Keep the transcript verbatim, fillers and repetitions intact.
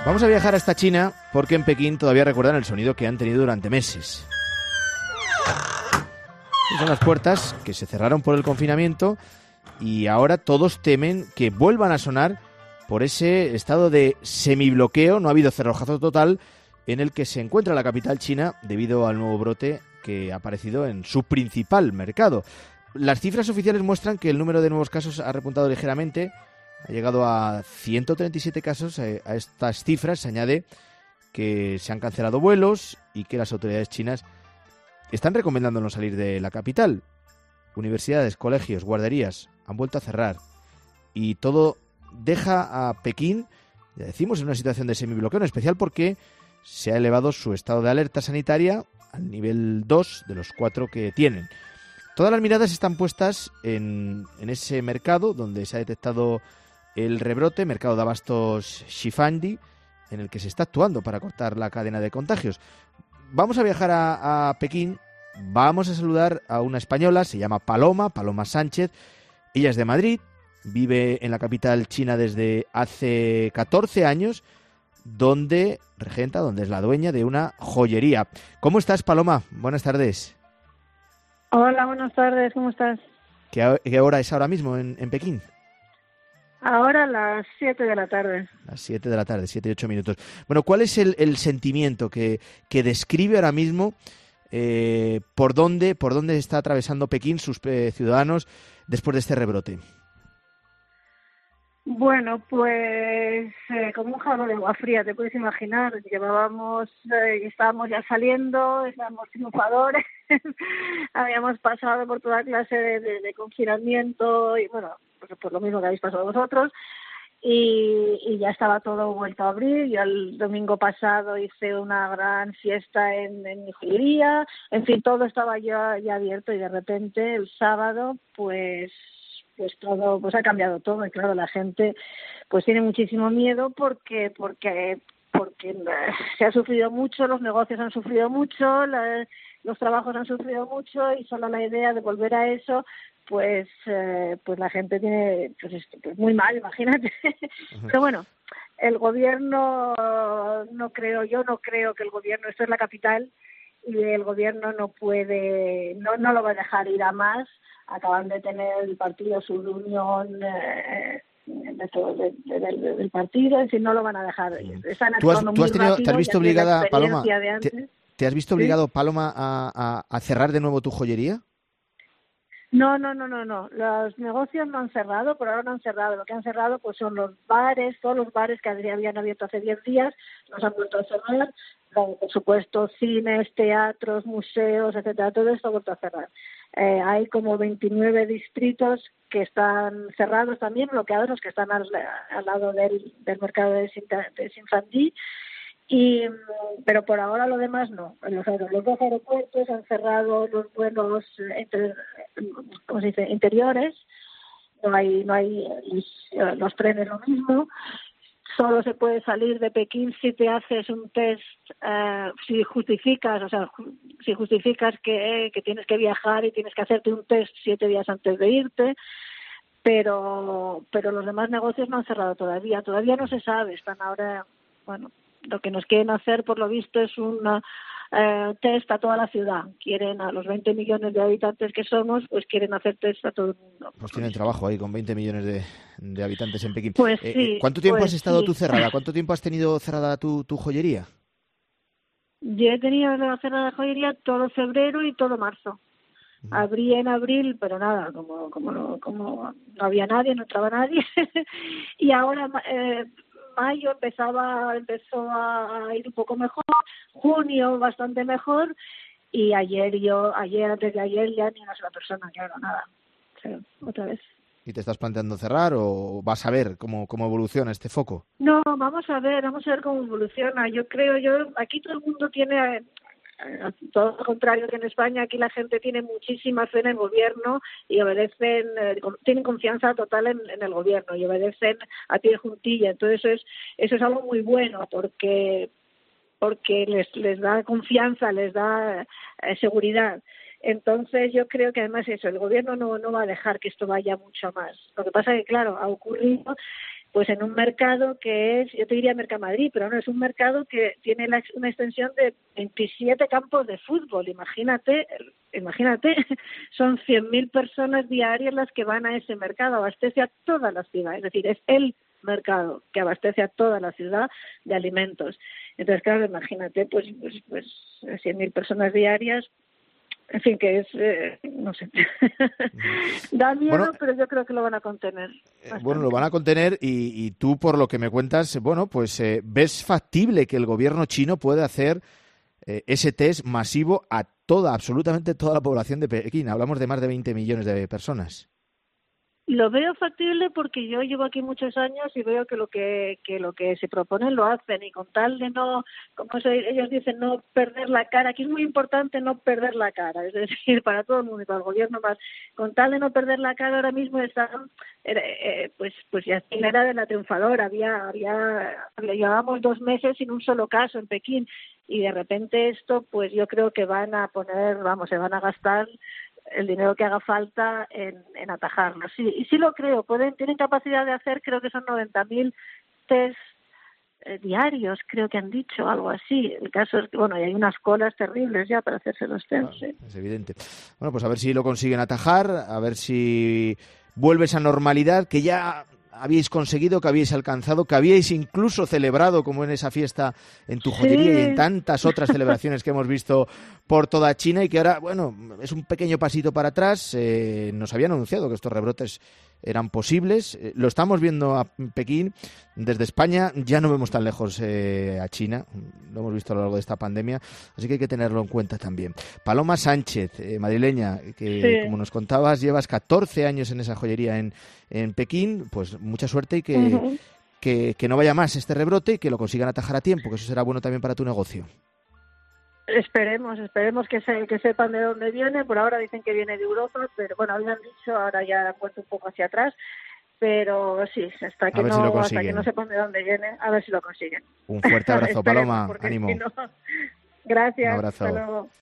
Vamos a viajar hasta China porque en Pekín todavía recuerdan el sonido que han tenido durante meses. Son las puertas que se cerraron por el confinamiento y ahora todos temen que vuelvan a sonar por ese estado de semibloqueo, no ha habido cerrojazo total, en el que se encuentra la capital china debido al nuevo brote que ha aparecido en su principal mercado. Las cifras oficiales muestran que el número de nuevos casos ha repuntado ligeramente, ha llegado a ciento treinta y siete casos. A estas cifras se añade que se han cancelado vuelos y que las autoridades chinas están recomendando no salir de la capital. Universidades, colegios, guarderías han vuelto a cerrar y todo deja a Pekín, ya decimos, en una situación de semibloqueo, en especial porque se ha elevado su estado de alerta sanitaria al nivel dos de los cuatro que tienen. Todas las miradas están puestas en, en ese mercado donde se ha detectado el rebrote, mercado de abastos Shifandi, en el que se está actuando para cortar la cadena de contagios. Vamos a viajar a, a Pekín, vamos a saludar a una española, se llama Paloma, Paloma Sánchez. Ella es de Madrid, vive en la capital china desde hace catorce años, donde regenta, donde es la dueña de una joyería. ¿Cómo estás, Paloma? Buenas tardes. Hola, buenas tardes, ¿cómo estás? ¿Qué, qué hora es ahora mismo en, en Pekín? Ahora a las siete de la tarde. Las siete de la tarde, siete y ocho minutos. Bueno, ¿cuál es el, el sentimiento que, que describe ahora mismo eh, por dónde por dónde está atravesando Pekín, sus eh, ciudadanos, después de este rebrote? Bueno, pues eh, como un jarro de agua fría, te puedes imaginar. Llevábamos, eh, estábamos ya saliendo, estábamos triunfadores, habíamos pasado por toda clase de, de, de confinamiento y bueno, pues por lo mismo que habéis pasado vosotros. Y, y ya estaba todo vuelto a abrir. Yo el domingo pasado hice una gran fiesta en, en mi joyería. En fin, todo estaba ya, ya abierto y de repente el sábado, pues pues todo, pues ha cambiado todo. Y claro, la gente pues tiene muchísimo miedo porque porque porque eh, se ha sufrido mucho, los negocios han sufrido mucho, la, los trabajos han sufrido mucho y solo la idea de volver a eso, pues eh, pues la gente tiene pues, esto, pues muy mal, imagínate. Uh-huh. Pero bueno, el gobierno no creo, yo no creo que el gobierno, esto es la capital y el gobierno no puede, no no lo va a dejar ir a más. Acaban de tener el partido su reunión eh, de todo, de, de, de, del partido, es decir, no lo van a dejar. Están ¿Tú has, actuando tú has muy tenido, rápido, te has visto obligada, Paloma, de te, te has visto obligado, ¿sí? Paloma, a, a, a cerrar de nuevo tu joyería? No, no, no, no, no. Los negocios no han cerrado, por ahora no han cerrado. Lo que han cerrado pues son los bares, todos los bares que habían abierto hace diez días, los han vuelto a cerrar. Por supuesto, cines, teatros, museos, etcétera, todo esto ha vuelto a cerrar. Eh, hay como veintinueve distritos que están cerrados también, bloqueados, los que están al, al lado del, del mercado de, de Xinfandi. Y pero por ahora lo demás no. Los, los dos aeropuertos han cerrado los vuelos entre, ¿cómo se dice? Interiores. No hay no hay los, los trenes lo mismo. Solo se puede salir de Pekín si te haces un test, uh, si justificas, o sea, si justificas que, que tienes que viajar y tienes que hacerte un test siete días antes de irte. Pero pero los demás negocios no han cerrado todavía. Todavía no se sabe. Están ahora, bueno. Lo que nos quieren hacer, por lo visto, es un eh, test a toda la ciudad. Quieren, a los veinte millones de habitantes que somos, pues quieren hacer test a todo el mundo. Pues tienen trabajo ahí con veinte millones de, de habitantes en Pekín. Pues eh, sí. ¿Cuánto tiempo pues has estado sí. tú cerrada? ¿Cuánto tiempo has tenido cerrada tu, tu joyería? Yo he tenido cerrada la joyería todo febrero y todo marzo. Uh-huh. Abrí en abril, pero nada, como como no, como no había nadie, no entraba nadie. Y ahora... Eh, mayo empezaba empezó a ir un poco mejor, junio bastante mejor y ayer yo ayer antes de ayer ya ni una sola persona, claro, nada, o sea, otra vez. ¿Y te estás planteando cerrar o vas a ver cómo cómo evoluciona este foco? No, vamos a ver, vamos a ver cómo evoluciona. Yo creo, yo aquí todo el mundo tiene todo lo contrario que en España, aquí la gente tiene muchísima fe en el gobierno y obedecen, eh, tienen confianza total en, en el gobierno y obedecen a pie juntilla. Entonces eso es, eso es algo muy bueno porque porque les les da confianza, les da eh, seguridad. Entonces yo creo que además eso, el gobierno no no va a dejar que esto vaya mucho más. Lo que pasa es que claro, ha ocurrido pues en un mercado que es, yo te diría Mercamadrid, pero no, es un mercado que tiene la, una extensión de veintisiete campos de fútbol. Imagínate, imagínate, son cien mil personas diarias las que van a ese mercado, abastece a toda la ciudad, es decir, es el mercado que abastece a toda la ciudad de alimentos. Entonces, claro, imagínate, pues, pues, pues cien mil personas diarias. En fin, que es, eh, no sé, da miedo, bueno, pero yo creo que lo van a contener. Bastante. Bueno, lo van a contener y, y tú, por lo que me cuentas, bueno, pues eh, ¿ves factible que el gobierno chino pueda hacer eh, ese test masivo a toda, absolutamente toda la población de Pekín? Hablamos de más de veinte millones de personas. Lo veo factible porque yo llevo aquí muchos años y veo que lo que que lo que se proponen lo hacen, y con tal de no, como se, ellos dicen, no perder la cara. Aquí es muy importante no perder la cara, es decir, para todo el mundo y para el gobierno más, con tal de no perder la cara ahora mismo están, eh, pues pues ya era de la triunfadora, había había llevábamos dos meses sin un solo caso en Pekín, y de repente esto, pues yo creo que van a poner, vamos, se van a gastar el dinero que haga falta en, en atajarlo. Sí, y sí lo creo, pueden, tienen capacidad de hacer, creo que son noventa mil test eh, diarios, creo que han dicho, algo así. El caso es que, bueno, y hay unas colas terribles ya para hacerse los test. Claro, sí. Es evidente. Bueno, pues a ver si lo consiguen atajar, a ver si vuelve esa normalidad que ya habíais conseguido, que habíais alcanzado, que habíais incluso celebrado, como en esa fiesta en tu joyería sí. y en tantas otras celebraciones que hemos visto por toda China, y que ahora, bueno, es un pequeño pasito para atrás. Eh, nos habían anunciado que estos rebrotes eran posibles. Eh, lo estamos viendo a Pekín. Desde España ya no vemos tan lejos eh, a China. Lo hemos visto a lo largo de esta pandemia, así que hay que tenerlo en cuenta también. Paloma Sánchez, eh, madrileña, que sí. como nos contabas, llevas catorce años en esa joyería en, en Pekín. Pues mucha suerte y que, uh-huh. que, que no vaya más este rebrote y que lo consigan atajar a tiempo, que eso será bueno también para tu negocio. Esperemos, esperemos que, se, que sepan de dónde viene. Por ahora dicen que viene de Europa, pero bueno, habían dicho, ahora ya han vuelto un poco hacia atrás, pero sí, hasta que, no, si hasta que no sepan de dónde viene, a ver si lo consiguen. Un fuerte abrazo, Paloma, ánimo. Si no... Gracias, un abrazo. Hasta luego.